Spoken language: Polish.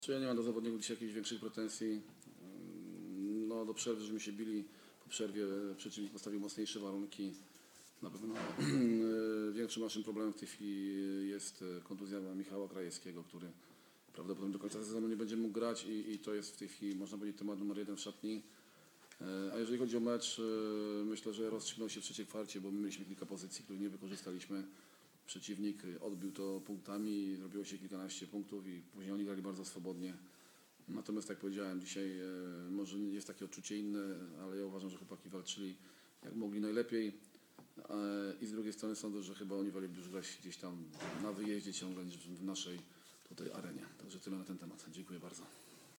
Czy ja nie mam do zawodników dzisiaj jakichś większych pretensji. No, do przerwy, żeśmy się bili. Po przerwie przeciwnik postawił mocniejsze warunki. Na pewno większym naszym problemem w tej chwili jest kontuzja Michała Krajewskiego, który prawdopodobnie do końca sezonu nie będzie mógł grać i to jest w tej chwili, można powiedzieć, temat numer 1 w szatni. A jeżeli chodzi o mecz, myślę, że rozstrzygnął się w trzeciej kwarcie, bo my mieliśmy kilka pozycji, których nie wykorzystaliśmy. Przeciwnik odbił to punktami, zrobiło się kilkanaście punktów i później oni grali bardzo swobodnie. Natomiast jak powiedziałem, dzisiaj może jest takie odczucie inne, ale ja uważam, że chłopaki walczyli jak mogli najlepiej. I z drugiej strony sądzę, że chyba oni woleliby już grać gdzieś tam na wyjeździe ciągle niż w naszej tutaj arenie. Także tyle na ten temat. Dziękuję bardzo.